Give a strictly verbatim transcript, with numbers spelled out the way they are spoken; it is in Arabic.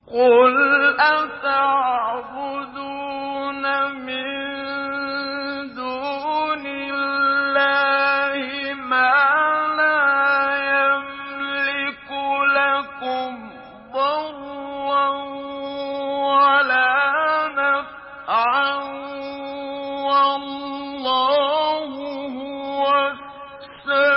قُلْ أَتَعْبُدُونَ مِن دُونِ اللَّهِ مَا لَا يَمْلِكُ لَكُمْ ضَرًّا وَلَا نَفْعًا وَاللَّهُ هُوَ السَّمِيعُ